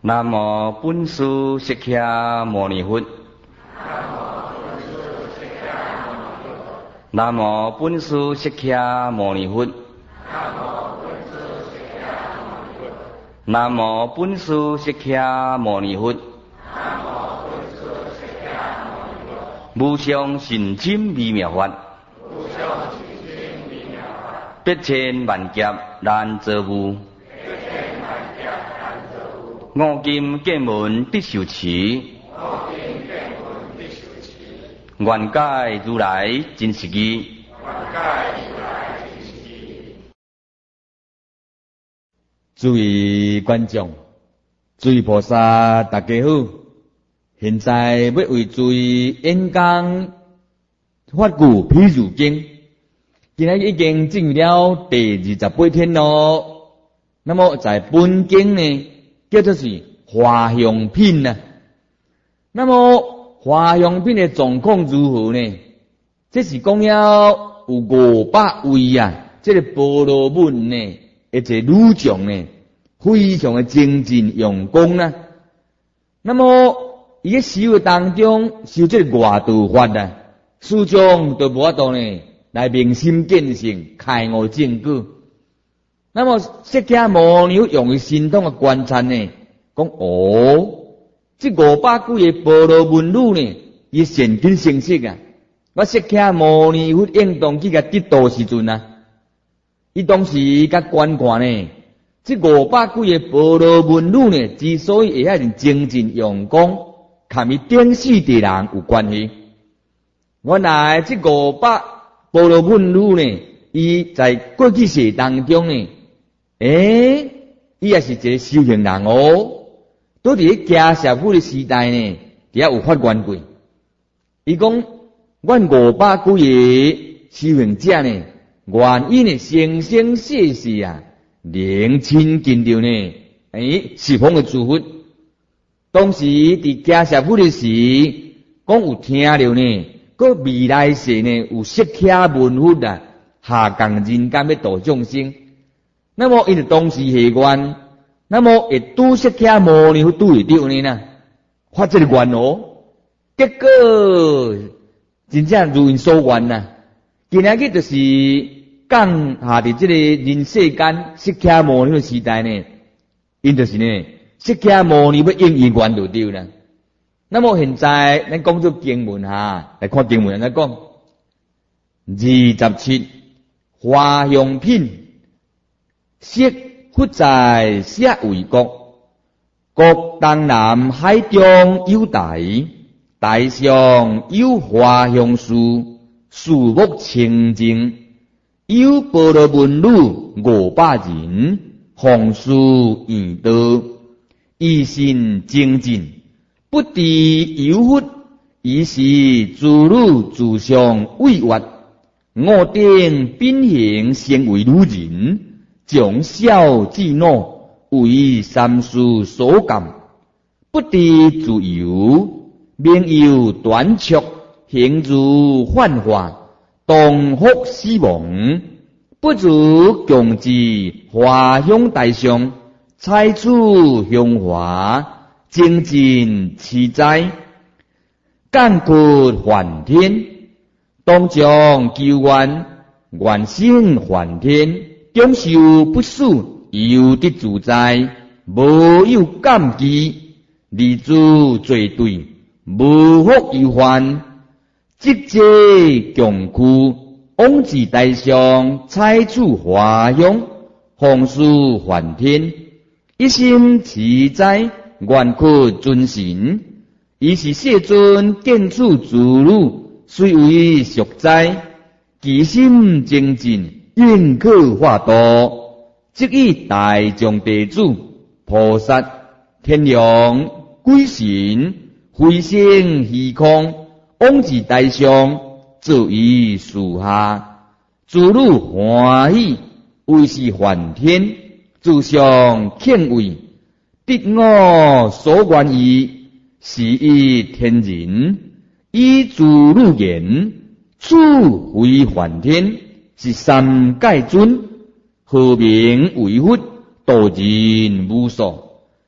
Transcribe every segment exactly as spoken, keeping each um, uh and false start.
南无本师释迦牟尼佛。南无本师释迦牟尼佛。南无本师释迦牟尼佛。无上甚深微妙法，百千万劫难遭遇。五金见闻得受持，愿解如来真实义。 诸位观众，诸位菩萨，大家好！现在要为诸位演讲法句譬如经，今日已经进入了第二十八天咯。那么在本经呢，叫做是华详品呐。那么华详品的状况如何呢？这是讲了有五百位啊，这个婆罗门呢，一个女将呢，非常的精进用功啊。那么伊个修当中修这个外道法啊，始终都无法度呢来明心见性，开悟正果。那么释迦牟尼用伊心通的观察呢，讲哦，这五百几个婆罗门女呢，伊善根成熟啊。我释迦牟尼佛应当去甲得道时阵啊，伊当时甲观看呢，这五百几个婆罗门女呢，之所以会遐尼精进用功，甲伊顶世的人有关系。原来这五百婆罗门女呢，伊在过去世当中呢，诶，伊也是一个修行人哦。都伫迦叶夫的时代呢，底下有发愿过。伊讲，阮五百几个修行者呢，愿意呢生生世世啊，能亲近着呢，诶，十方的诸佛。当时伫迦叶夫的时，讲有听着呢，个未来世呢有释迦文佛啊，下降人间要度众生。那么因为当时下愿，那么会拄释迦牟尼佛拄会着呢呐，发这个愿哦。结果真正如因所愿呐，今仔日就是讲下伫这个人世间释迦牟尼佛时代呢，因就是呢释迦牟尼佛应伊愿就对啦。那么现在咱讲做经文哈，来看经文来讲，二十七华详品，释佛在舍卫国，国东南海中有台，台上有华详树，树木清净，有婆罗门女五百人，弘事圆道，一心精进，不知有佛，以是诸女自相畏惑，我定秉行成为女人，从小至老，为三世所感，不知自由，名有短促，行如幻化，当复死亡，不如共至华香大上，采取香华，精进持斋，干屈梵天，当将求愿，愿生梵天，终受不死，犹得自在，无有感激，立足罪对，无福有患，即皆强屈，往至大上，采取华香，弘事梵天，一心持斋，愿屈尊神，伊是世尊见处诸女，虽为俗斋，其心精进，应可化度，即以大众弟子、菩萨、天龙、鬼神，飞升虚空，往至大上，坐于树下，诸女欢喜，为是梵天，自相敬畏，得我所愿意，是以天人，以诸女言，此为梵天，是三界尊，何名为佛，度人无数，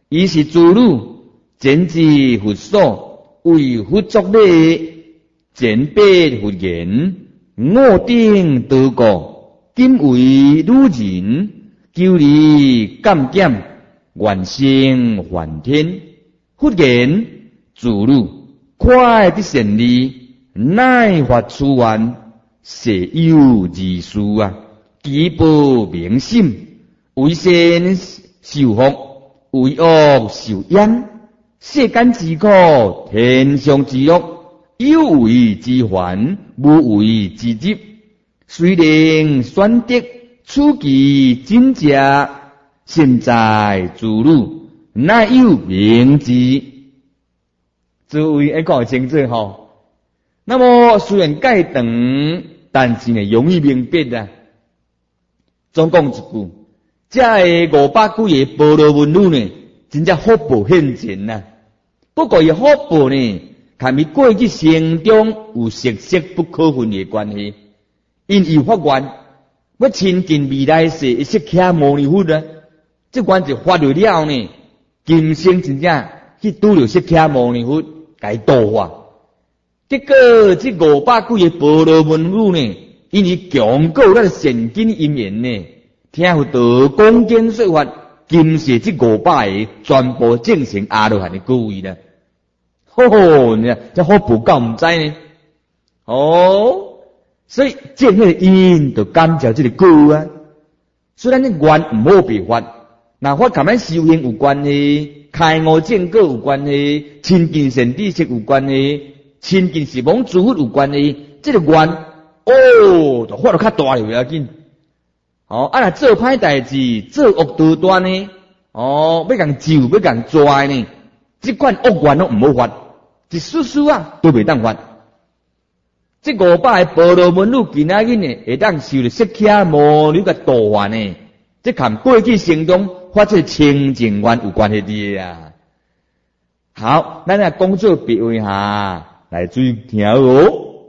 伊是诸女，前之佛所，为佛作礼，前辈佛言，我顶道过，今为女人，求你甘减，愿生还天。佛言，诸女，快得善利，乃发此愿，誓有二事啊，举报明心，为善受福，为恶受殃。世间之苦，天上之乐，有为之患，无为之急。虽能选择此其真者，现在诸女乃有明智。诸位爱讲清楚吼。那么虽然介长，但是呢容易明白啊。总讲一句，这个五百几个波罗文女呢，真正福报现前啊。不过伊福报呢，跟伊过去生中有息息不可分的关系。因有发愿，要亲近未来世释迦牟尼佛啊。这愿就发了了呢，今生真正去拄着释迦牟尼佛，甲伊度化。结果这五百几个波罗文女呢，因为强过咱善根因缘呢，听佛道讲经说法，今世这五百个全部证成阿罗汉的果位啦。吼吼，你看这好不够唔知呢？哦，所以见迄个因就感召这个果啊。虽然你愿唔好别法，那法同咱修行有关系，开悟正果有关系，亲近善知识有关系，亲近十方诸佛有关系。这个愿哦，就发到较大了要紧。哦，啊，若做歹代志，做恶道端呢？哦，要共咒，要共拽呢？这款恶愿都唔好发。一丝丝啊，都袂当发。这五百个波罗文女今仔日呢，会当受了释迦牟尼个度化呢，这跟过去生中发这清净愿有关系的啊。好，咱来讲做别位哈，来注意听哦。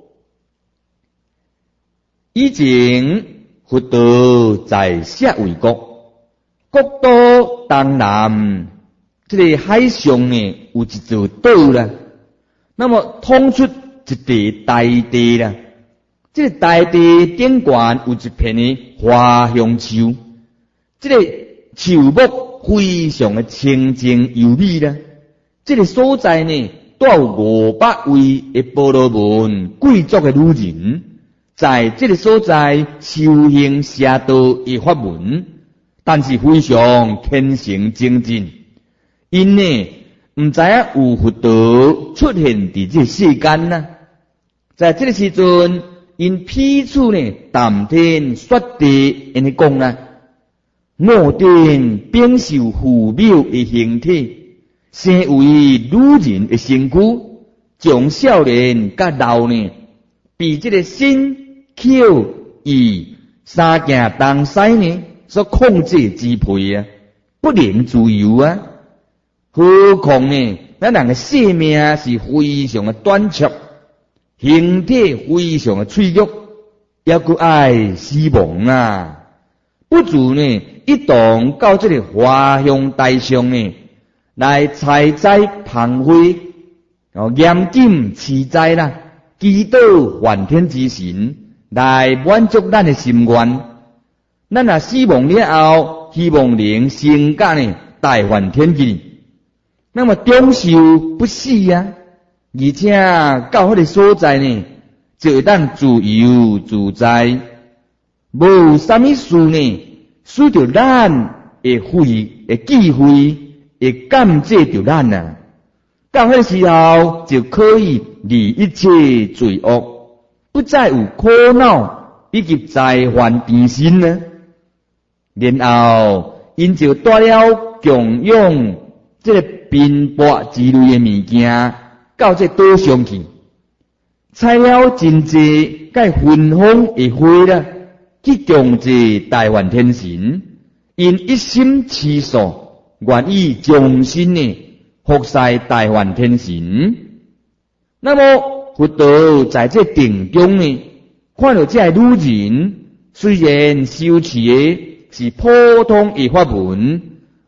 以前佛道在舍卫国，国都东南，这个海上呢有一座岛啦。那么通出一地大地啦，这个大地顶端有一片的花香树，这个树木非常的清净优美啦。这个所在呢，都有五百位的波罗门贵族的女人，在这个所在修行邪道的法门，但是非常虔诚精进，因呢。唔知影有佛道出现伫这世间呐，在这个时阵，因彼此呢谈天说地，安尼讲啦，我定秉受父母的形体，生为女人的身躯，从少年甲老年，被这个身口意三件东西呢所控制支配啊，不能自由啊。何况呢？咱人的生命是非常的短促，形体非常的脆弱，也佫爱死亡啊！不如呢，一同到这个花香台上呢，来采摘芳花，哦，严禁持斋啦，祈祷梵天之神，来满足咱的心愿。咱若死亡了后，希望能升甲呢大梵天去。那么终寿不死啊，而且到迄个所在呢，就会当自由自在，无啥物事呢，使着咱会悔会忌讳，会感谢着咱啊。到迄个时候就可以离一切罪恶，不再有苦恼以及灾患缠身呢。然后因就带了供养这个宾钵之类的物件到这岛上去，采了真济该芬芳的花啦，去供祭大梵天神，因一心持守，愿意终身呢服侍大梵天神。那么佛道在这定中呢，看到这女人虽然修持的是普通的法门，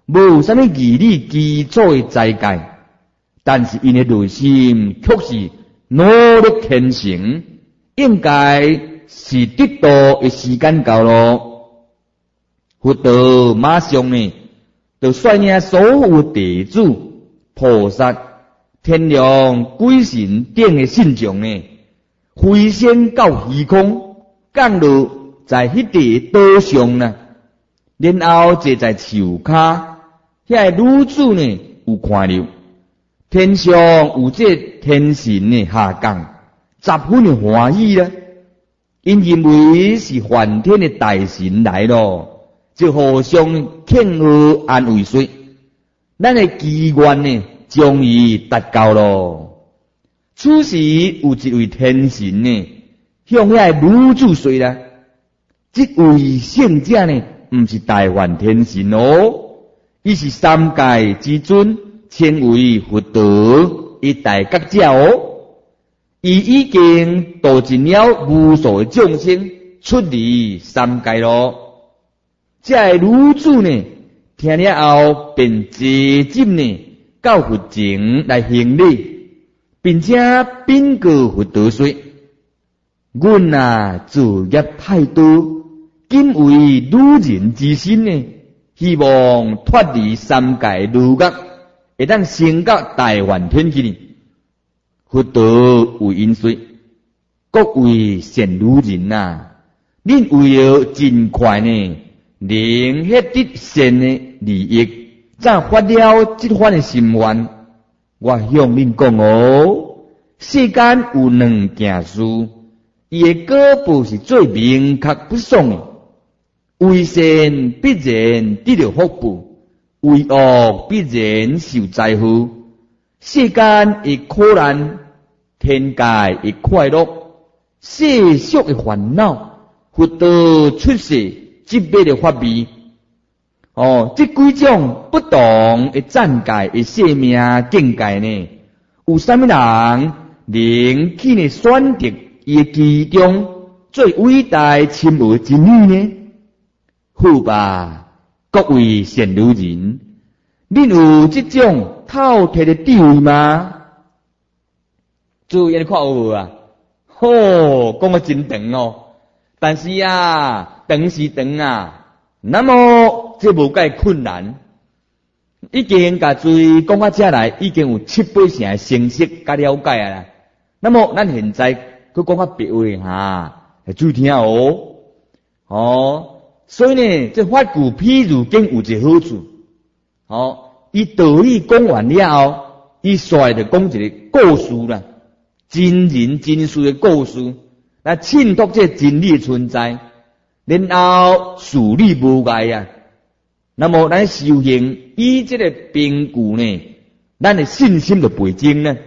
无啥物义理基础的斋戒，但是因的内心却是努力虔诚，应该是得道的时间到咯。佛陀马上呢，就率领所有弟子、菩萨、天龙、鬼神等的信众呢，飞升到虚空，降落在迄地岛上呢，然后坐在树骹，遐女子呢有看到天上有这天神呢下降，十分的欢喜啦，因认为是梵天的大神来咯，就互相庆贺安慰说，咱的祈愿呢终于达到咯。此时有一位天神呢向遐女子说啦，这位圣者呢不是大梵天神哦，伊是三界之尊，称为佛陀一大觉者哦。伊已经度尽了无数的众生出离三界咯。这女子呢听了后便直接呢到佛前来行礼，并且禀告佛陀说，阮啊自业太多，今为女人之身呢，希望脱离三界六恶，会当升到大梵天去呢。佛陀为因说，各位善女人啊，恁为了尽快呢能获得善的利益，才发了这番的心愿。我向恁讲哦，世间有两件事，伊的果报是最明确不爽的。为善必然得到福报，为恶必然受灾祸。世间的苦难，天界的快乐，世俗的烦恼，佛陀出世即辈的法味。哦，这几种不同的暂界的生命境界呢，有啥物人能去呢选择伊的其中最伟大深奥的真理呢？好吧，各位善女人，恁有这种透彻的智慧吗？注意你看有无啊？吼，讲得真长哦。但是啊，长是长啊，那么这无介困难。已经甲最讲到这来，已经有七八成的成熟甲了解啊啦。那么咱现在去讲较别话哈，注意听哦。哦。所以呢，这法句譬如经有一个好处，哦，伊道理讲完了后，伊煞就讲一个故事啦，真人真事的故事，来衬托这真理的存在，然后事理无碍啊。那么咱修行以这个凭据呢，咱的信心就倍增呢。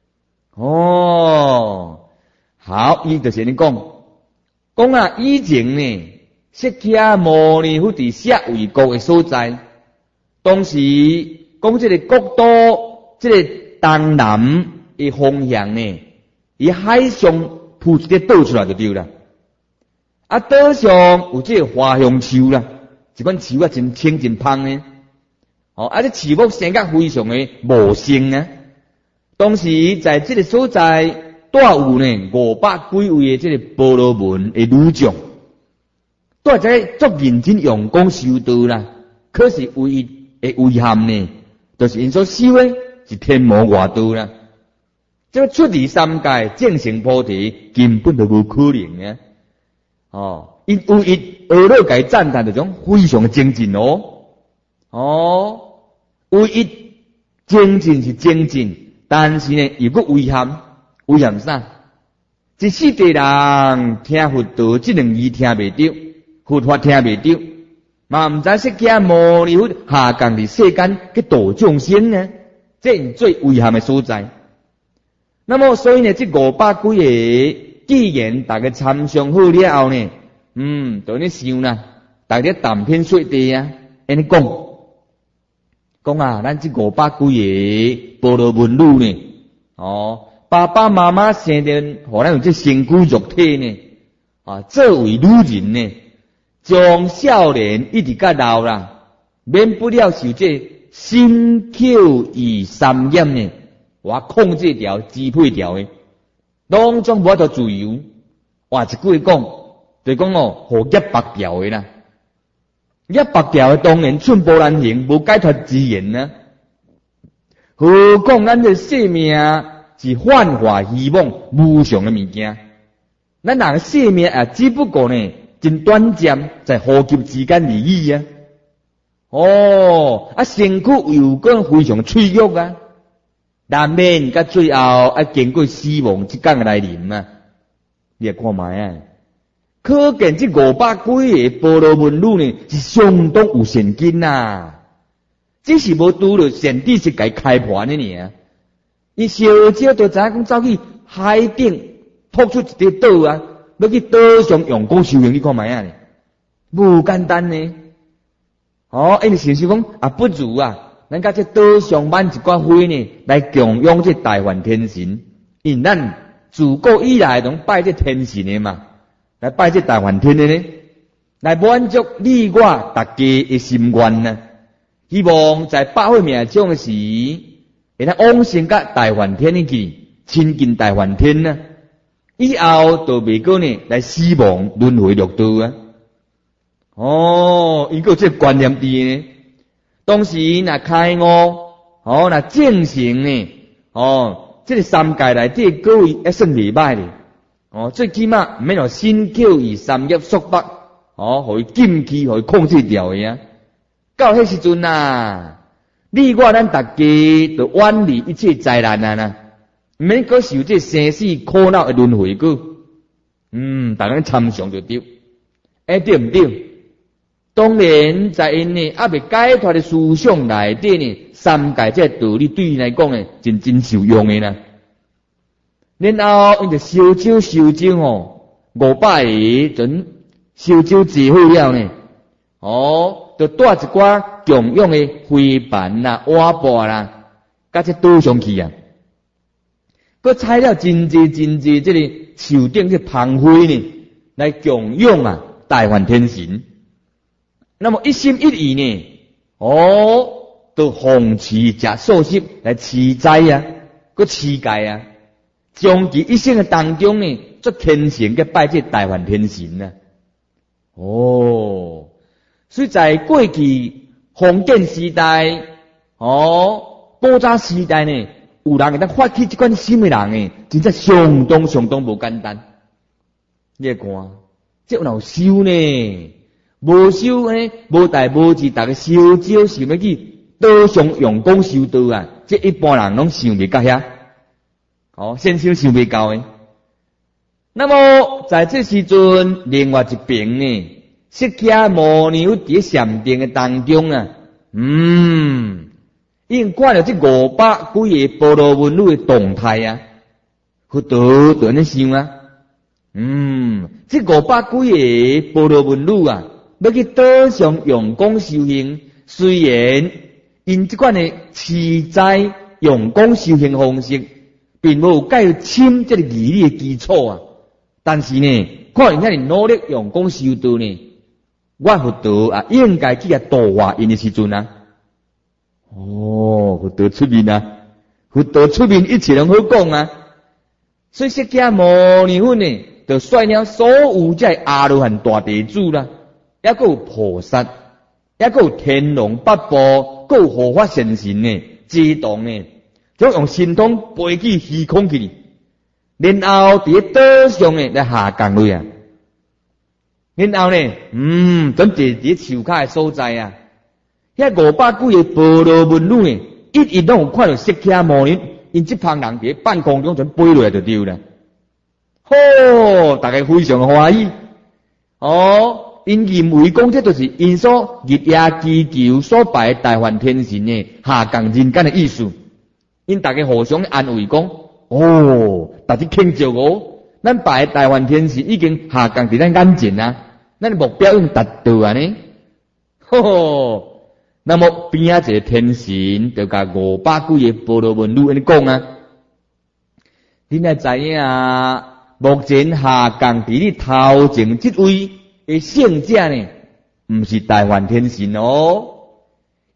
哦，好，伊就是你讲，讲啊，以前呢。释迦牟尼佛伫舍卫国的所在，当时讲这个国都，这个东南的方向呢，以海上铺一个岛出来就对了。啊，岛上有这个花香树啦，一款树啊真青真芳呢。哦，啊，这树木生甲非常的茂盛啊。当时在这个所在，带有呢五百几位的这个婆罗门的女将。大家足认真用功修道啦，可是唯一的遗憾呢，就是因所修的是天魔外道啦。这个出离三界正成菩提根本就无可能啊！哦，因唯一阿罗该赞叹的种非常的精进哦，哦，唯一精进是精进，但是呢，又个遗憾，遗憾啥？一世地人听佛道这两字听袂着。佛法听袂着，嘛毋知释迦牟尼佛下降伫世间去度众生呢，这是最遗憾的所在。那么所以呢，这五百几个，既然大家参详好了后呢，嗯，就你想啦，大家谈天说地啊，安尼讲，讲啊，咱这五百几个婆罗门女呢，哦，爸爸妈妈生的，互咱有这身躯肉体呢，啊，作为女人呢。从少年一直到老啦， 免不了受这心口与三业呢，我控制掉、支配掉的，当中无法度自由。话一句话讲，就讲哦，互业白掉的啦。业白掉的当然寸步难行，无解脱之言啊。何况咱这生命是幻化希望无常的物件，咱人生命也只不过呢，真短暂，在呼吸之间而已啊。哦，啊，身躯又讲非常脆弱啊，难免甲最后啊经过死亡即天来临啊。你看卖啊，可见这五百几个波罗文女呢，是相当有神经呐。只是无拄着善知识给开盘的尔，伊小少就知影讲走去海顶扑出一个岛啊，要去岛上用功修行，你看卖啊，无简单呢。哦，因为想想讲啊，不如啊，咱甲这岛上挽一寡花呢，来供养这大梵天神。因咱自古以来拢拜这天神的嘛，来拜这大梵天的呢，来满足你我大家的心愿呢。希望在百会命中时，会当往生甲大梵天去，亲近大梵天呢。以后就袂过呢来死亡轮回六道啊。哦，伊个这观念伫呢。当时若开悟，哦，若正成呢，哦，这个三界内底各位还算袂歹咧。哦，最起码毋免用身口意三业束缚，哦，互伊禁区，互伊控制掉的啊。到迄时阵啊，你我咱大家就远离一切灾难啊呐，毋免搁受这生死苦恼的轮回过。嗯，大家参详就对，哎对毋对？当然，在因呢还未解脱的思想内底呢，三界这道理对因来讲呢，真真受用的啦。然后因就烧酒烧酒哦，五百个阵烧酒治好了呢，哦。就带一寡供养的花瓣啦、瓦钵啦，甲这倒上去啊。佮采了真济真济这个树顶这芳花呢，来供养啊大梵天神。那么一心一意呢，哦，都奉持食素食来持斋啊，佮持戒啊，将其一生的当中呢，做虔诚嘅拜这大梵天神啊。哦。所以在过去封建时代，哦，古早时代呢，有人会当发起这款心的人呢，真正相当相当无简单。你看，这有修呢，无修呢，无代无志，大家烧酒想要去岛上用功修道啊，这一般人拢想袂到遐，哦，先想想袂到诶。那么在这时阵，另外一边呢？释迦牟尼伫禅定的当中啊，嗯，已经看到这五百几个波罗文女的动态啊，佛陀就安尼想啊，嗯，这五百几个波罗文女啊，要去岛上用功修行，虽然因这款的持斋用功修行方式，并无介深这个义理的基础啊，但是呢，看因遐尼努力用功修道呢。我佛陀啊，应该去啊度化因的时阵啊。哦，佛陀出面啊，佛陀出面一切拢好讲啊。所以释迦牟尼佛呢，就率了所有这阿罗汉大地主啦，也个有菩萨，也个有天龙八部，个有护法神神呢，自动呢，就用神通飞去虚空去，然后伫岛上呢来下降落啊。然后呢，嗯，准伫伫树骹的所在啊，遐五百几个波罗文女呢，一一拢有看到释迦牟尼，因这帮人伫半空中全飞落来就对了。吼，大家非常欢喜。哦，因认为讲这就是因所日夜祈求所拜的大梵天神呢下降人间的意思。因大家互相安慰讲，哦，大家庆祝哦，咱拜的大梵天神已经下降伫咱眼前啊。咱目标已经达到啊呢，吼吼。那么边啊一个天神就甲五百几个波罗文女安尼讲啊，你若知影啊，目前下降伫你头前这位的圣者呢，毋是大梵天神哦，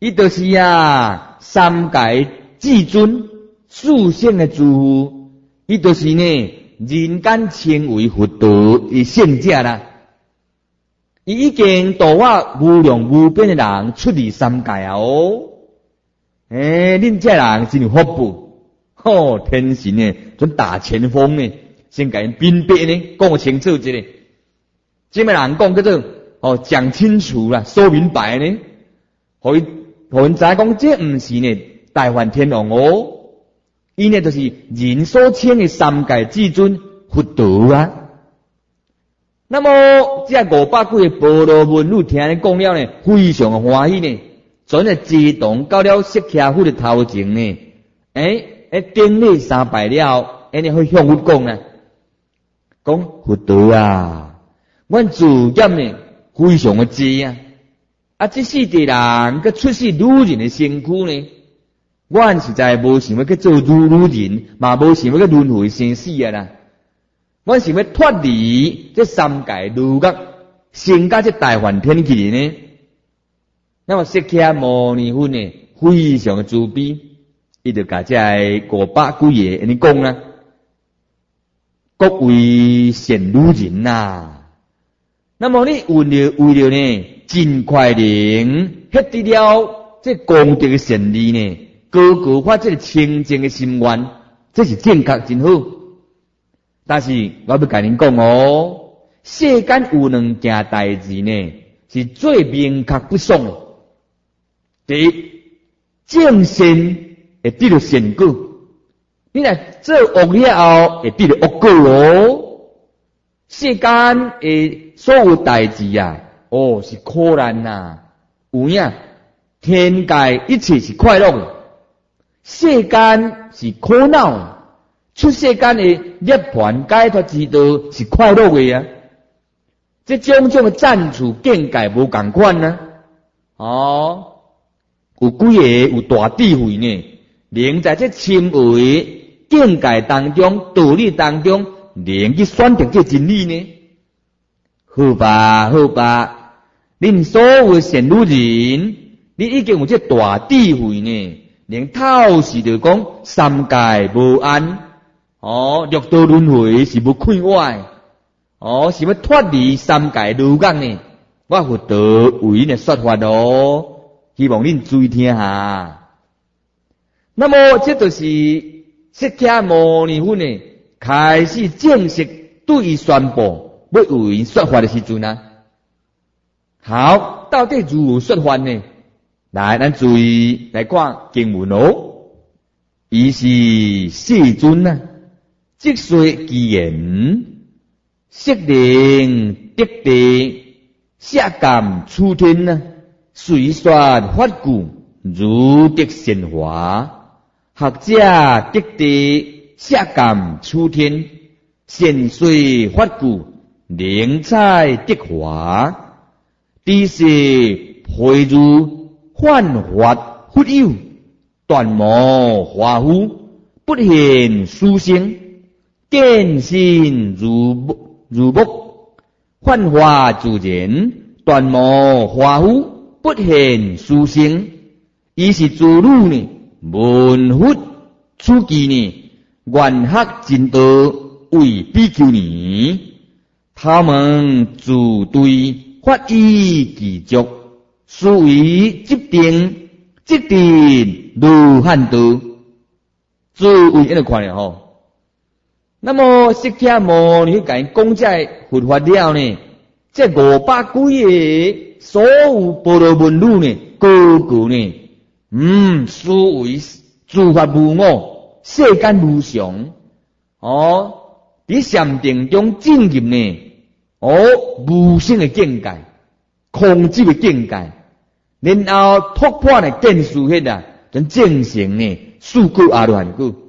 伊就是啊，三界至尊殊胜的诸佛，伊就是呢人间称为佛道的圣者啦。伊已经度我无量无边的人出离三界啊！哦，诶、欸，恁这人真有福报，吼、哦！天神呢，准大前锋呢，先甲因辨别呢，讲清楚一下。这么人讲叫做哦，讲清楚啦，说明白呢，互伊互因知讲，这毋是呢大梵天王哦，伊呢就是人所称的三界至尊佛道啊。那麼這五百幾個婆羅門女聽你講了呢，非常歡喜呢，準係自動到了釋迦佛的頭前呢，誒誒頂禮三拜了，安尼去向佛講啊，講佛道啊，阮自業呢非常嘅濟啊，啊這世地人佮出世女人嘅身軀呢，阮實在無想要去做女女人，嘛無想要去輪迴生死啊啦。我想要脫離這三界六角，升到這大梵天去呢。那麼釋迦牟尼佛呢，非常的慈悲，伊就甲這五百幾個安尼講啦。各位善女人呐，那麼你為了為了呢，盡快能獲得了這功德的善利呢，高高發這個清淨的心願，這是正確真好。但是我要甲恁講哦，世間有兩件代志呢，是最明確不爽的。第一，正善會得到善果，你若做惡了後會得到惡果哦。世間的所有代志啊，哦是苦難呐，有影天界一切是快樂的，世間是苦惱。出世間的涅槃解脫之道是快樂的啊！這種種的讚處境界無同款啊！哦，有幾個有大智慧呢？能在這深微境界當中、道理當中，能去選擇這真理呢？好吧，好吧，恁所有善女人，你已經有這大智慧呢，能透視着講三界無安。哦，六道輪迴是無開外，哦，是要脫離三界六角呢。我佛道為恁來說法哦，希望恁注意聽下。那麼，這就是釋迦牟尼佛呢，開始正式對伊宣布要為因說法的時陣啊。好，到底如何說法呢？來，咱注意來看經文哦。伊是世尊啊。即說其言，悉能得地，舍甘出天啊！隨說法故，如得仙華。學者得地，舍甘出天，先說法故，能采得華。知是譬如幻法佛有，斷無華夫，不現殊勝。見性如木，如木幻化自然，斷無華夫，不現殊勝。伊是自女呢，聞佛此記呢，願學真道為比丘尼。他們自對法依其足，殊為即定，即定如漢道。諸位喺度看了吼。那麼釋迦牟尼甲因講這佛法了呢，這五百幾個所有婆羅門女呢，個個呢，嗯，殊為諸法無我，世間無常，哦，喺禪定中進入呢，哦，無性的境界，空寂的境界，然後突破呢見樹迄啊，就證成呢四果阿羅漢果。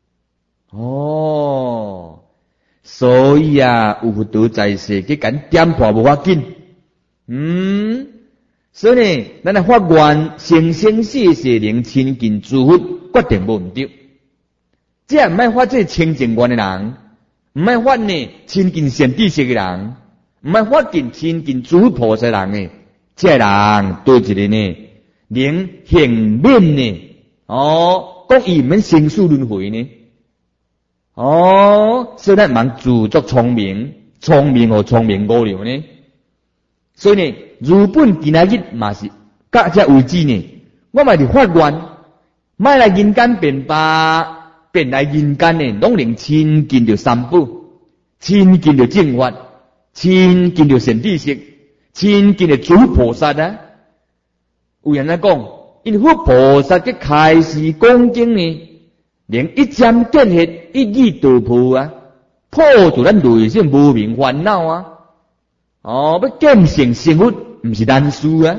哦，所以啊，有佛道在世，佢敢點破無法緊。嗯，所以呢，咱嚟發願生生世世能親近諸佛，決定無毋對。即係唔係發這清淨願嘅人，唔係發呢親近善知識嘅人，唔係發緊親近諸佛菩薩人呢，即係人對一個呢， 能幸免呢？哦，讲伊毋免生死轮回呢？哦，所以咱茫自作聪明，聪明和聪明无聊呢？所以呢，日本今仔日嘛是到这为止呢，我嘛是发愿，莫来人间变吧，变来人间呢，拢能亲近着三宝，亲近着正法，亲近着善知识，亲近着诸菩萨啊。有人来讲，因佛菩萨嘅开示讲经呢，连一针见血，一语道破啊，破除咱内心无明烦恼啊。哦，要见性成佛，唔是难事啊。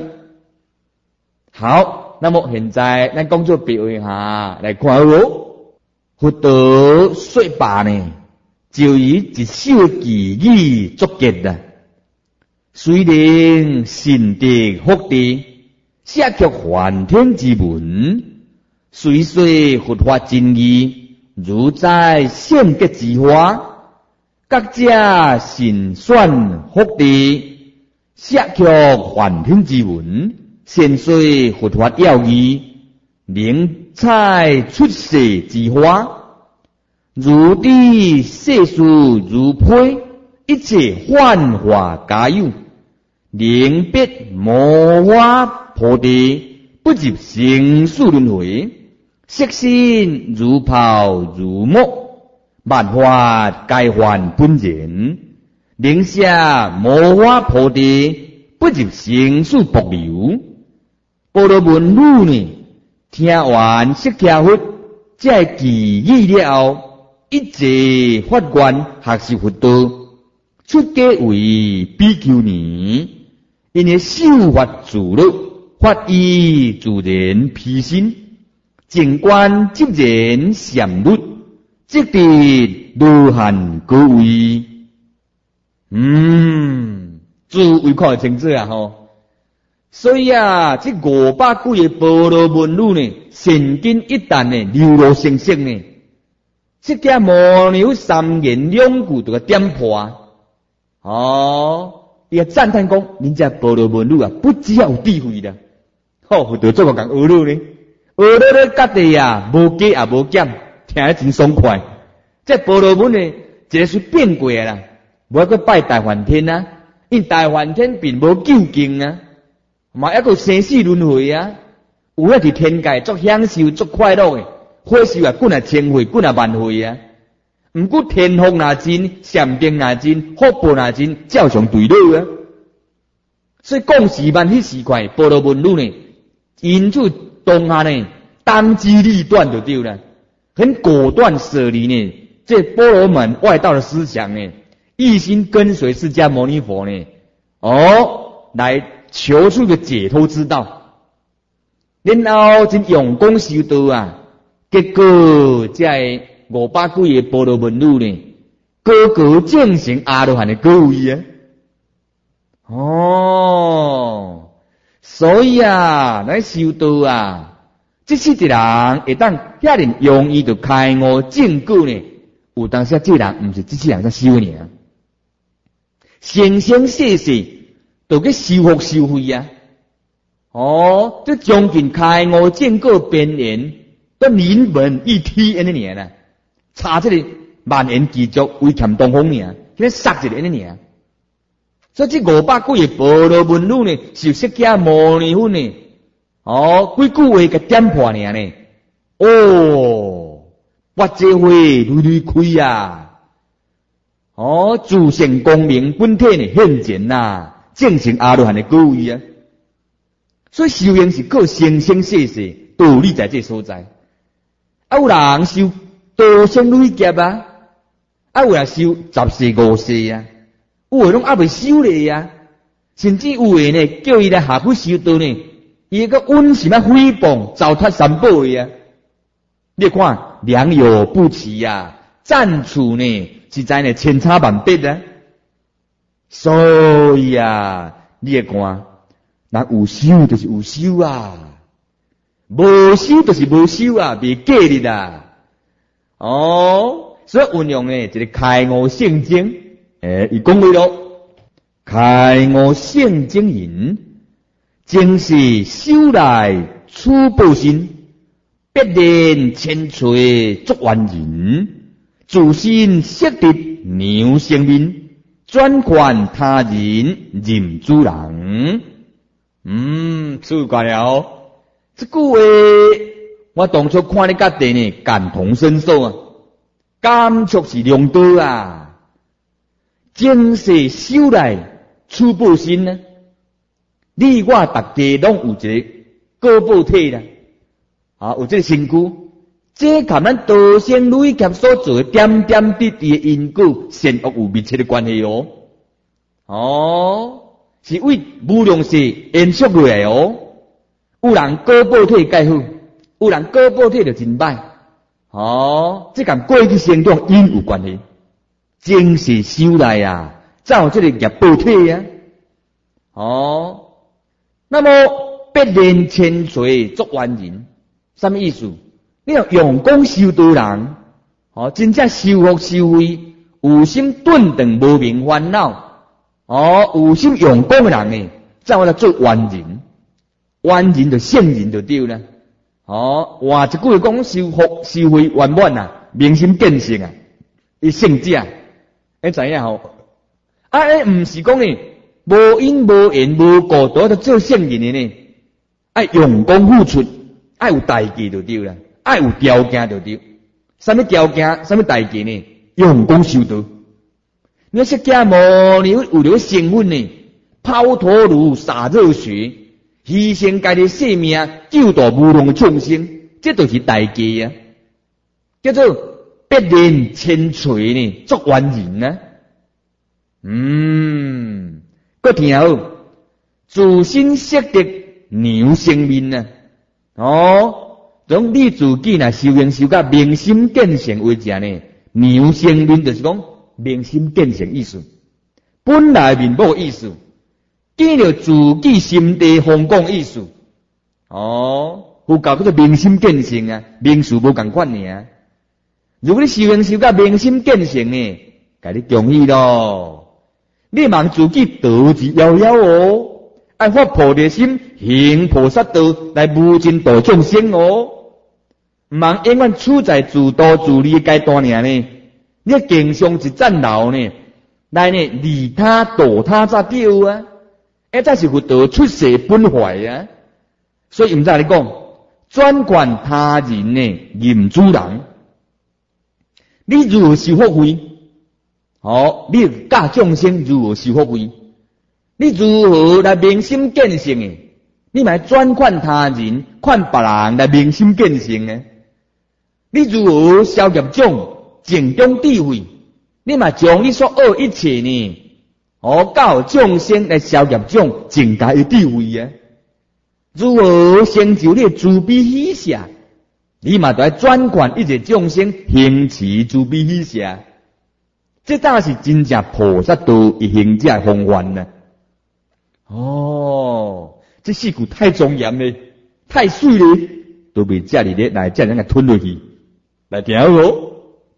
好，那么现在咱讲做别位下来看哦，佛道说罢呢，就以一首偈语作结啦。虽然心地福地，写却梵天之文，虽说佛法真义，如在现结之花。各家心选福地，写却梵天之文，先说佛法要义，能采出世之花。如地世事如胚，一切幻化皆有，能别魔化菩提，不入生死轮回。色身如泡如沫，万法皆还本然，能下魔化菩提，不入生死瀑流。般若文语呢，听完释迦佛这偈语了后，一切发愿学习佛道，出家为比丘尼，因为修法自乐，法依自然披心，静观即然禅律。即地罗汉各位，嗯，诸位看清楚啊吼。所以啊，这五百几个般若文语呢，现今一旦呢流露成色呢，释迦牟尼三言两句就个点破啊。哦，伊个赞叹讲，恁这般若文语啊，不只有智慧的，好，佛道做个讲学了呢，学了咧各地啊，无加也无减。听得真爽快，这般若文呢，一个是变过啦，无要去拜大梵天啊，因大梵天并无究竟啊，嘛还个生死轮回啊，有咧伫天界作享受、作快乐的，火寿啊，滚啊千岁，滚啊万岁啊，毋过天福若真，禅定若真，福报若真，照常对了啊。所以讲时慢迄时快，般若文语呢，因此当下呢，当机立断就对了。很果断舍离呢，这波罗门外道的思想呢，一心跟随释迦牟尼佛呢，哦，来求出个解脱之道。然后真用功修道啊，结果这五百几个般若文语呢，个个证成阿罗汉的果位啊。哦，所以啊，来修道啊。这世的人会当遐尼容易就开悟正果呢？有当时这人毋是这世人在修尔，生生世世都去修福修慧啊！哦，这将近开悟正果边缘，都人文一体安尼尔啦，差这个万言继续为欠东风尔，迄杀一个安尼尔。所以这五百几个般若文语呢，是释迦牟尼佛呢。哦，几句话个点破尔呢？哦，八节花累累开啊！哦，自性光明本体呢现前呐，正成阿罗汉的果位啊！所以修行是靠生生世世道理在这所在。啊，有人修多生累劫啊，啊有人修十世五世啊，有诶拢还未修咧啊，甚至有诶呢叫伊来下去修道呢。伊个温什么诽谤糟蹋三宝的啊！你看良莠不齐呀，赞处呢实在呢千差万别啊！所以啊，你看，那有修就是有修啊，无修就是无修啊，别假的啦。哦，所以运用呢一个开悟圣经，诶，伊讲话咯，开悟圣经言。 正是修来处报身，必然千锤作完人，自身识得鸟生命，转还他人任主人。嗯，出怪了。这句话我当初看你家地呢，感同身受啊，感触是良多啊。正是修来处报身呢，你我大家拢有一个果报体啦，啊，有这个身躯，这跟咱道生累劫所做的点点滴滴的因果善恶有密切的关系哦。哦，是为无量世延续落来哦。有人果报体介好，有人果报体就真歹。哦，这跟过去生中因有关系。正是修来啊，才有这个业报体啊。哦，那么必然千锤作完人，什么意思？你要用功修道人，哦，真正修福修慧，有心顿顿无明烦恼，哦，有心用功的人呢，才有来做完人。完人就圣人就对了。哦，换一句话讲，修福修慧圆满啊，明心见性啊，伊圣者，你知影吼？啊，诶，唔是讲呢，无因无缘无果都要做圣人的呢，爱用功付出，爱有代价就对了，爱有条件就对。什么条件？什么代价呢？用功修道。你释迦牟尼有了身份呢，抛陀如洒热血。牺牲家己性命，救度无量的众生，这就是代价啊！叫做必然千锤呢，作完人啊！嗯，搁听好，自身识得鸟生命啊！哦，从你自己若修行修到明心见性为止呢，鸟生命就是讲明心见性意思，本来面无意思。见了自己心地风光意思，哦，有搞叫做明心见性啊，明事无共款尔。如果你修行修到明心见性呢，甲你恭喜咯！你望自己道之夭夭哦，爱发菩提心，行菩萨道来无尽度众生哦。唔望永远处在自度自利的阶段尔呢，你经常一战牢呢，来呢利他度他才对啊。哎，这是佛道出世本怀啊，所以唔知你讲专管他人呢，任主人。你如何修福慧？哦，你教众生如何修福慧？你如何来明心见性呢？你咪专管他人，管别人来明心见性呢？你如何消业障、净中智慧？你咪将你所学一切呢？哦，教众生来消业障，增加伊智慧啊！如何成就你慈悲喜舍？你嘛在专管一切众生，行持慈悲喜舍，这才是真正菩萨道一行者方法呢。哦，这四句太庄严了，太水了，都被这里的来这样个吞落去，来听好。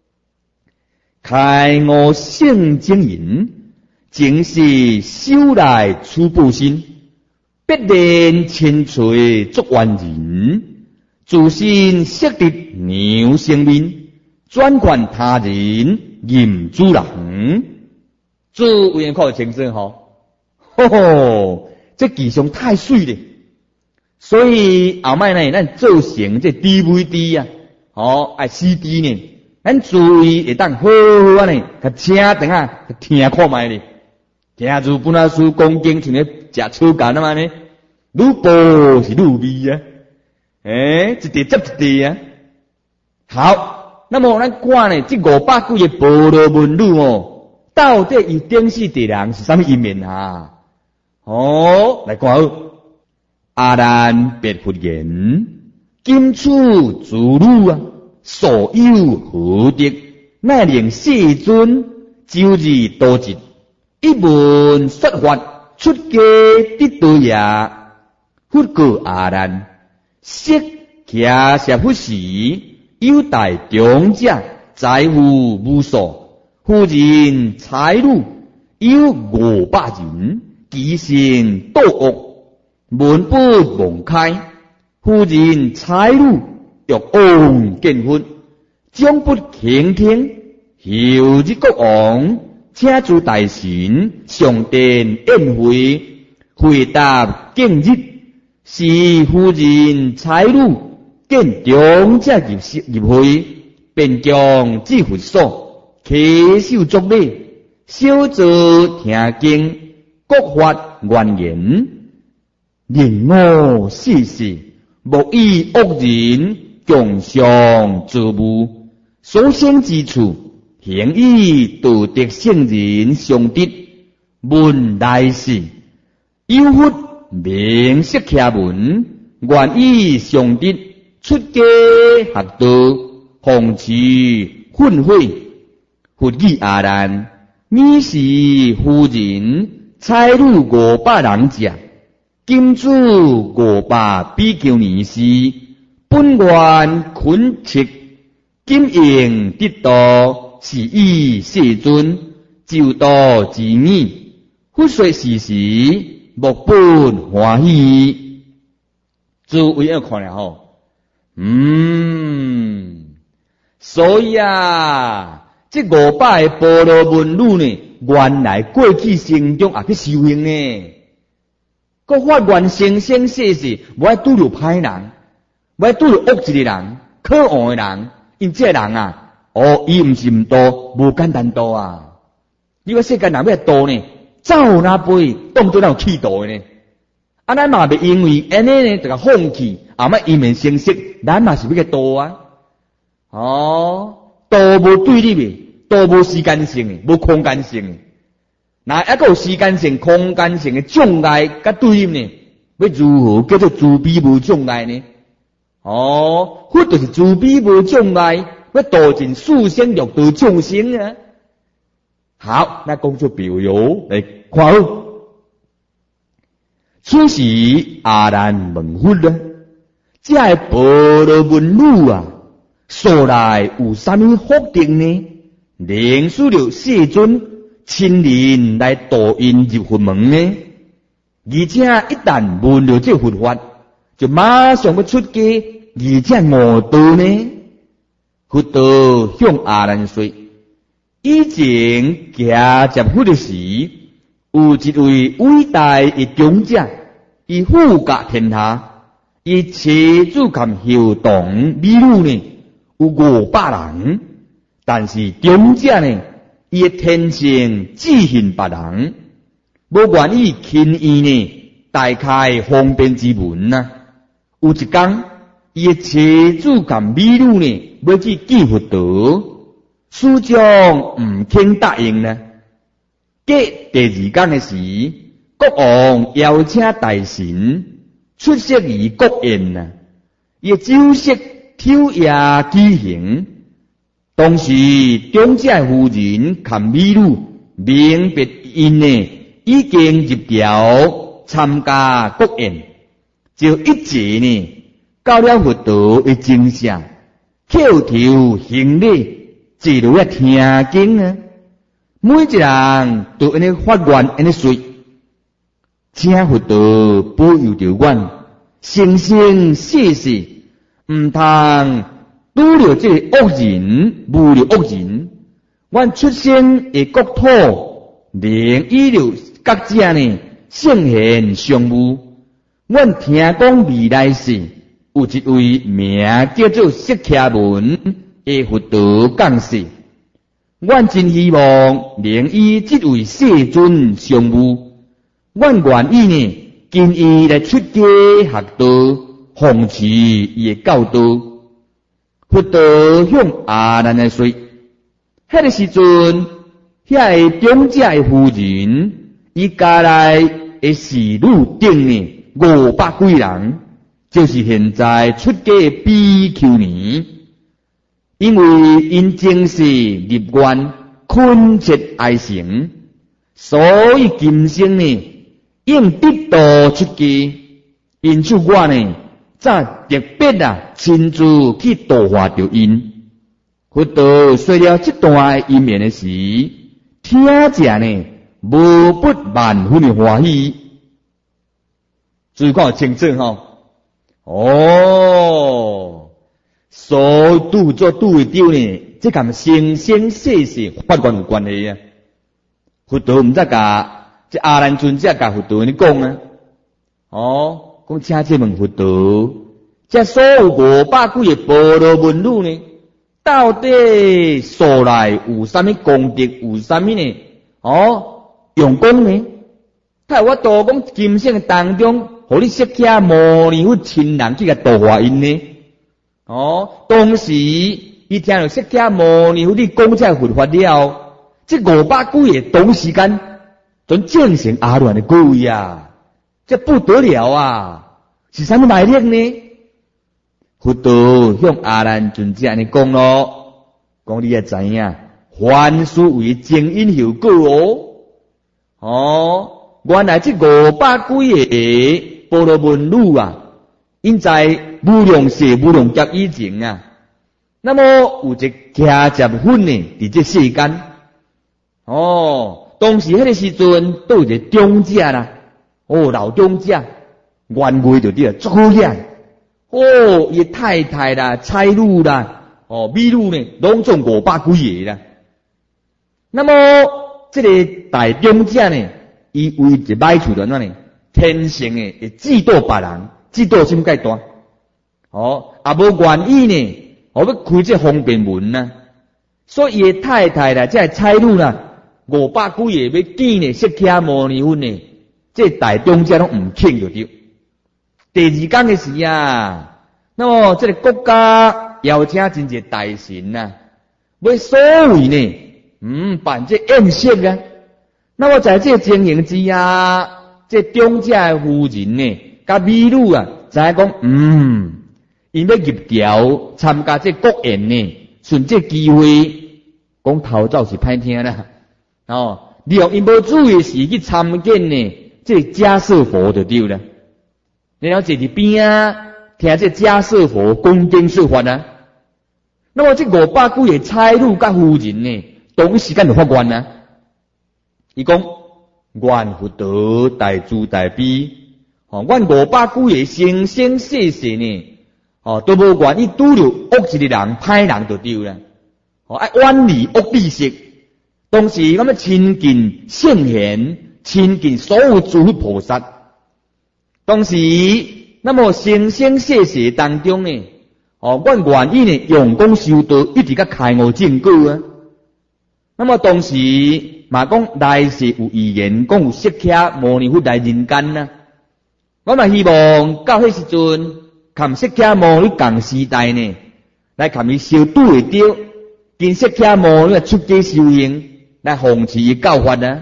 开悟性精人。正是修来处报身，必然千锤作完人，自身识得鸟生命，转还他人任主人。这为人靠清楚吼，吼吼，这技术太水了。所以后摆呢，咱做成这 D V D 啊，哦，爱 C D 呢，咱注意会当好好啊呢，甲请等下听看卖咧。听住本来书讲经像咧食草干啊嘛呢，愈薄是愈味啊，诶、欸，一地接一地啊。好，那么咱看呢，这五百句的般若文语哦，到底伊顶四地人是啥物一面啊？哦，来看好，阿难别佛言，今处自汝啊，所有何得？乃令世尊周日多日。一文说法出家得道也，佛告阿难：色蹶躞不时，有大中者，财富无所，夫人财路有五百人，其性堕恶， 门不蒙开，夫人才女欲王见婚，将不倾听。后日国王请诸大臣上殿宴会，回答敬日。是夫人才女见中者入入会，便将制服所，起手作礼，小坐听经，各发怨言。令我世事，莫以恶人共相作务，所生之处，行以道德圣人相得。问来世，有佛名释迦文，愿以上德出家学道，奉持训诲。佛语阿难，你是夫人才女五百人者，今主五百比丘尼是，本愿恳切，今应得道，是以世尊就道之意，佛说时时，莫本欢喜。诸位要看了吼，嗯，所以啊，这五百个波罗文女呢，原来过去生中也去修行呢。个发愿生生世世，无爱拄着歹人，无爱拄着恶一个人、可恶的人，因这人啊，哦，伊毋是毋度，无简单度啊。你话世间人要度呢，走哪杯，当作那有气度的呢？啊，咱嘛袂因为安尼呢，就甲放弃，啊，莫一面成色，咱嘛是要个度啊。哦，度无对立的，度无时间性的，无空间性的。那一个有时间性、空间性的障碍甲对立呢？要如何叫做自卑无障碍呢？哦，佛就是自卑无障碍，要度尽四生六道众生啊。好，那讲出比喻来看好。此时阿难问佛啊，这个波罗文女啊，素来有啥物福德呢？令使了世尊亲临来度因入佛门呢？而且一旦闻了这佛法，就马上要出家，而且悟道呢？佛道向阿难说：以前行接佛的时，有一位伟大的长者，伊富甲天下，伊妻子及后堂美女呢有五百人，但是长者呢，伊的天性只恨别人，无愿意轻易呢大开方便之门啊。有一天，伊的妻子及美女呢要去见佛道，师长毋肯答应呢。隔第二天的时，国王邀请大臣出席于国宴啊，伊酒席昼夜举行。当时长者夫人及美女明白因呢已经入朝参加国宴，就一直呢到了佛道的精舍，叩头行礼，坐落来听经啊。每一个人都安尼发愿安尼说，请佛道保佑着阮生生世世毋通拄着这个恶人，误了恶人。阮出生的国土，令伊了各者呢圣贤相侮。阮听讲未来世有一位名叫做释迦文的佛道讲师，阮真希望令伊这位世尊相侮。阮愿意呢跟伊来出家学道，奉持伊的教导。佛道向阿难来说，迄个时阵，遐个长者的夫人，伊家内的侍女等呢五百几人，就是现在出家的比丘尼。因为因正是立愿恳切爱成，所以今生呢应得道出家。因此我呢则特别啊亲自去度化着因。佛道说了这段因缘的时，听者呢无不万分的欢喜。 注意看有清楚吼。哦，所拄做拄会着呢，这跟生生世世法源有关系啊。佛陀毋则甲这阿难尊者甲佛陀咧讲啊。哦，讲请这问佛陀，这所有五百几个波罗文女呢，到底素来有啥物功德，有啥物呢？哦，用功呢？他我度讲今生当中，互你释迦牟尼佛亲人去甲度化因呢？哦，当时伊听到释迦牟尼佛你讲这佛法了，这五百几个同时间，准证成阿罗汉的果位啊！这不得了啊！是啥物来历呢？佛陀向阿难尊者安尼讲咯，讲你也知影，凡事为前因后果哦。哦，原来这五百几个波罗文女啊，因在无量世无量劫以前啊，那么有一迦叶粉呢，伫这世间。哦，当时迄个时阵都有一个长者啦。哦，老中者，原味就对了，足好样。哦，伊太太啦、差女啦、哦、美女呢，拢总五百几个啦。那么，这个大中者呢，伊为一歹处的怎呢？天性的会嫉妒别人，嫉妒心介大。哦，也无愿意呢，哦要开这方便门呐。所以伊太太啦、这差女啦，五百几个要见呢，释迦牟尼佛呢。这大中者拢唔肯就对。第二天的时啊，那么这个国家邀请真济大臣呐、啊，要所谓呢，嗯，办这宴席啊。那么在这情形之下，这中者的夫人呢，甲美女啊，知影讲，嗯，因要入朝参加这国宴呢，顺这机会，讲头早是歹听啦。哦，利用因无注意时去参见呢。这迦叶佛就对了，然后坐伫边啊，听这迦叶佛讲经说法啊。那么这五百几个差女甲夫人呢，同时间就发愿啊。伊讲，愿佛陀大慈大悲，哦，阮五百几个生生世世呢，哦，都无愿意拄着恶一个人、歹人就对了。哦，爱远离恶知识，同时我们亲近圣贤。亲近所有诸佛菩萨，当时那么生生世世当中呢，哦，阮愿意呢用功修道，一直甲开悟正果啊。那么当时嘛讲来世有预言，讲有释迦牟尼佛来人间呐、啊。我嘛希望到迄时阵，含释迦牟尼共时代呢，来含伊修拄会着，跟释迦牟尼出家修行，来奉持伊教法啊。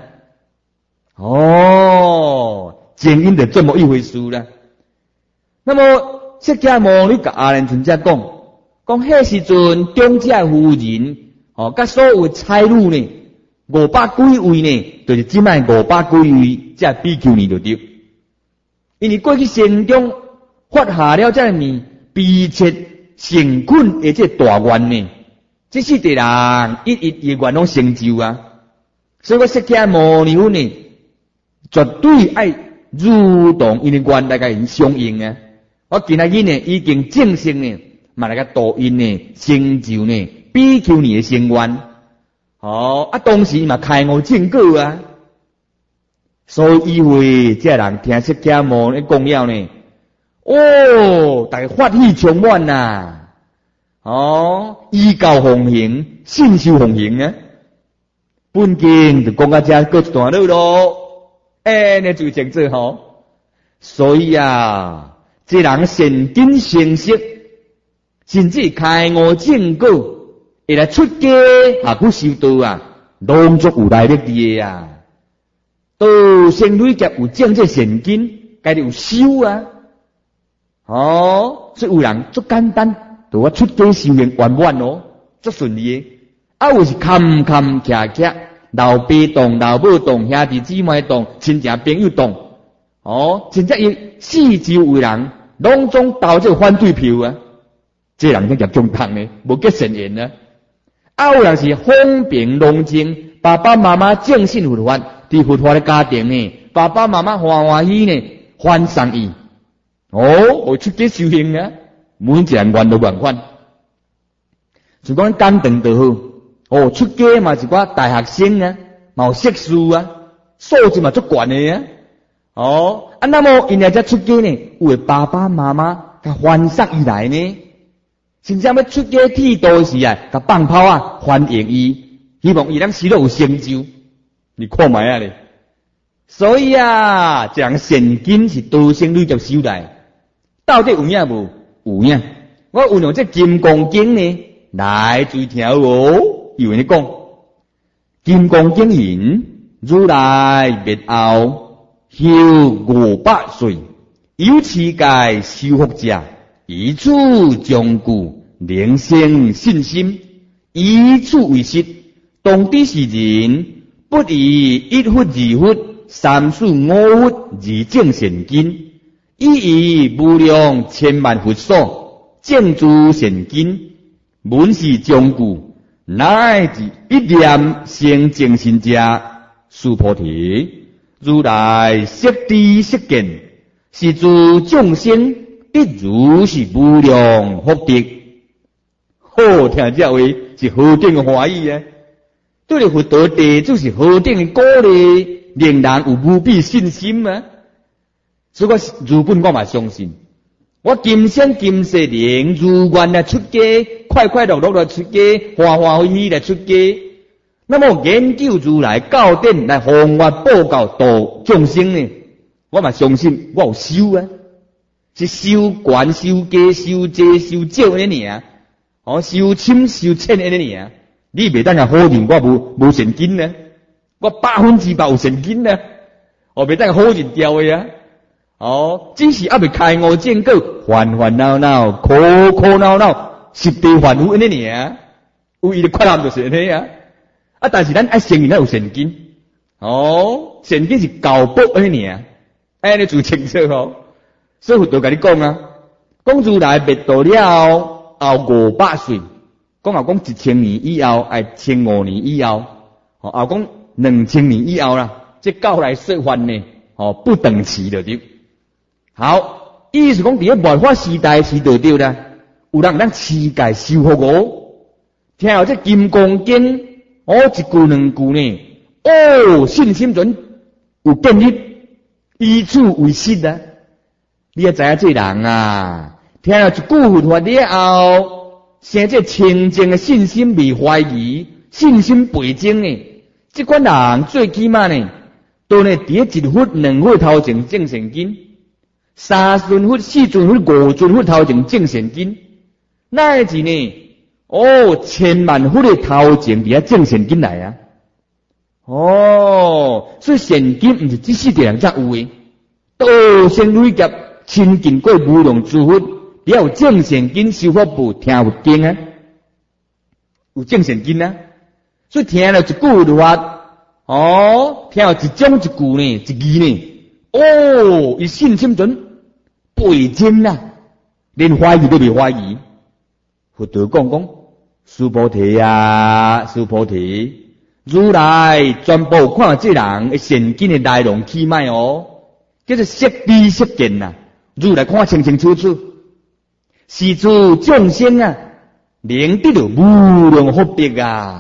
哦，前因就这么一回事啦。那么释迦牟尼甲阿难尊者讲，讲迄时阵中者夫人，哦，甲所有差女呢，五百几位呢，就是即卖五百几位才比丘尼就对。因为过去生中发下了这么悲切成困的这大愿呢，这是地人一一的愿拢成就啊。所以我释迦牟尼佛呢。绝对爱如同因的愿来甲因相应啊！我今仔日呢已经正式呢，嘛来甲度因呢成就呢比丘尼的心愿。哦，啊，当时嘛开悟正果啊！所以以为这人听释迦牟尼讲了呢，哦，大家法喜充满呐、啊！哦，依教奉行，信受奉行啊！本经就讲到这过一段路咯。哎，你最清楚吼，所以啊，这人善根成熟，甚至开悟正果，会来出家下去修道啊，拢足有来历的啊。都先累劫有种这善根，家己有修啊。哦，所以有人足简单，就我出家修行圆满哦，足顺利的。啊，有是坎坎坷坷。老爸动、老母动、兄弟姊妹动、亲戚朋友动，哦，真正伊四周为人，拢总投这个反对票啊！这人叫中堂呢，无结善缘啊。啊，有人是风平浪静，爸爸妈妈正信佛法，伫佛法的家庭呢，爸爸妈妈欢欢喜呢，欢送伊， 哦，我出家修行啊，每一个人愿都愿款。就讲讲长就好，哦，出家嘛是寡大学生啊，嘛有硕士啊，素质嘛足悬的啊。哦，啊，那么因来才出家呢，有的爸爸妈妈甲欢送伊来呢，甚至要出家剃度时啊，甲放炮啊，欢迎伊，希望伊能死了有成就。你看卖啊咧。所以啊，讲现金是多生累劫修来，到底有影无？有影。我运用这金刚经呢来注意听哦。有人讲，金刚经言：如来灭后，后五百岁，有持戒修福者，以此将故，灵生信心，以此为实。当知是人，不以一佛二佛。三世五佛而正善根，以以无量千万佛所正诸善根，闻是将故，乃至一念生正信者，须菩提，如来悉知悉见，是诸众生得如是无量福德。好听这话是何等的欢喜啊！对了，佛陀地就是何等的鼓励。令人有无比信心啊！所以我如本我嘛相信，我今生今世能如愿来出家，快快乐乐来出家，欢欢喜喜来出家。那么研究如来教典来弘法报教度众生呢？我嘛相信我有修啊，是修观、修家、修济、修少安尼尔，哦，修深、修浅安尼尔。你袂当来否认我无无善根呢？我百分之百有善根呢，我袂当否认掉的啊！哦，只是还未开悟见果，烦烦恼恼、苦苦恼恼，十地烦恼安尼尔，有伊的缺陷就是安尼啊！啊，但是咱爱承认咱有善根，哦，善根是教报安尼尔，安尼就清楚哦。所以佛陀甲你讲啊，讲如来灭度了后五百岁，讲后讲一千年以后，哎，千五年以后，哦，后讲。两千年以后啦，这教来说法呢，哦，不等期就对。好，意思讲伫咧末法时代时就对啦，有人咱持戒修福哦。听到这金刚经，哦，一句两句呢，哦，信心准有建立，以此为实啊。你也知影这人啊，听到一句佛法了后，生这清净的信心未怀疑，信心倍增呢。这款人最起码呢，都呢伫一佛两佛头前正善根，三尊佛、四尊佛、五尊佛头前正善根，乃至呢，哦，千万佛的头前伫遐正善根来啊！哦，所以善根毋是只世地人才有诶，多生累劫亲近过无量诸佛，也有正善根修福部听佛经啊，有正善根啊。所以听了一句的话，哦，听了一种一句呢，一字呢，哦，伊信心准倍增啦，连怀疑都未怀疑。佛陀讲讲，须菩提啊，须菩提，如来全部看这人的善根的内容起脉哦，叫做悉知悉见呐，如来看清清楚楚，是诸众生啊，能得到无量福德啊。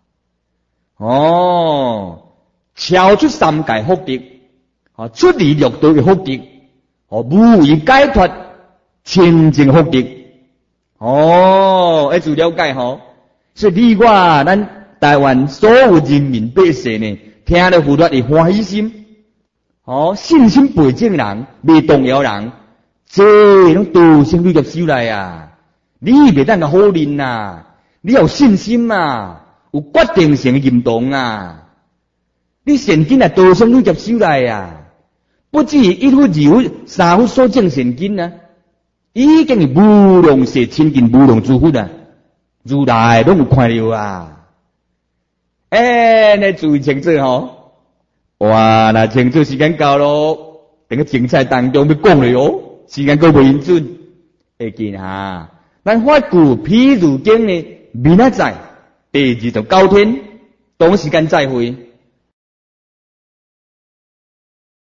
哦，超出三界福德，哦，出离六道的福德，哦，无为解脱清净福德，哦，要做了解吼。所以你我咱台湾所有人民百姓呢，听了佛法的欢喜心，哦，信心倍增人，未动摇人，这种多生累劫修来啊，你袂当个否认呐，你有信心啊。有决定性的认同啊！你善根啊，多生累劫修来啊，不止一佛、二佛、三佛所证善根啊，已经是无量世亲近无量诸佛啊，如来拢有看到啊！哎，你注意清楚吼！哇，那清楚时间到咯，等个精彩当中要讲了哦，时间够不允准，会见哈。咱法句譬如经呢，明仔载。第二就九天，同时间再会。